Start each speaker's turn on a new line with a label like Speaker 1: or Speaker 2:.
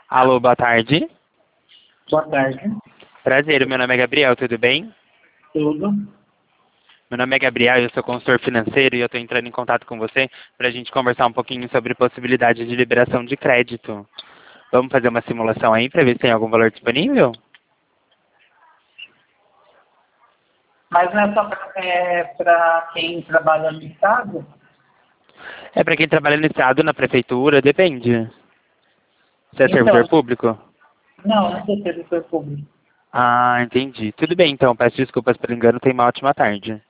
Speaker 1: Alô, boa tarde.
Speaker 2: Boa tarde.
Speaker 1: Prazer, meu nome é Gabriel, tudo bem?
Speaker 2: Tudo.
Speaker 1: Meu nome é Gabriel, eu sou consultor financeiro e eu estou entrando em contato com você para a gente conversar um pouquinho sobre possibilidade de liberação de crédito. Vamos fazer uma simulação aí para ver se tem algum valor disponível?
Speaker 2: Mas não é só para quem trabalha no Estado?
Speaker 1: É para quem trabalha no Estado, na prefeitura, depende. Você é servidor
Speaker 2: Então,
Speaker 1: público?
Speaker 2: não sou servidor público.
Speaker 1: Ah, entendi. Tudo bem então, peço desculpas pelo engano, tenha uma ótima tarde.